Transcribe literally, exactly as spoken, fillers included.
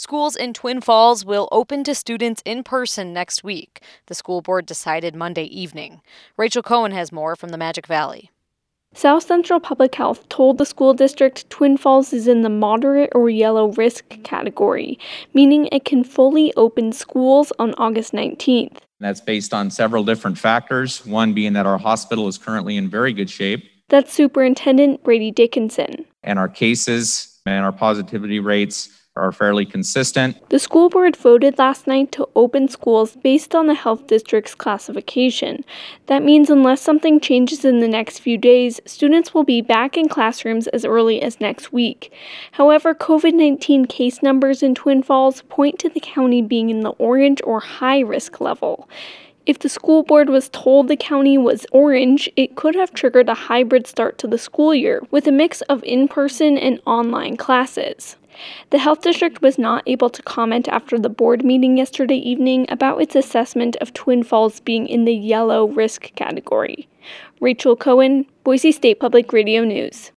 Schools in Twin Falls will open to students in person next week, the school board decided Monday evening. Rachel Cohen has more from the Magic Valley. South Central Public Health told the school district Twin Falls is in the moderate or yellow risk category, meaning it can fully open schools on August nineteenth. That's based on several different factors, one being that our hospital is currently in very good shape. That's Superintendent Brady Dickinson. And our cases and our positivity rates are fairly consistent. The school board voted last night to open schools based on the health district's classification. That means unless something changes in the next few days, students will be back in classrooms as early as next week. However, covid nineteen case numbers in Twin Falls point to the county being in the orange or high risk level. If the school board was told the county was orange, it could have triggered a hybrid start to the school year with a mix of in-person and online classes. The health district was not able to comment after the board meeting yesterday evening about its assessment of Twin Falls being in the yellow risk category. Rachel Cohen, Boise State Public Radio News.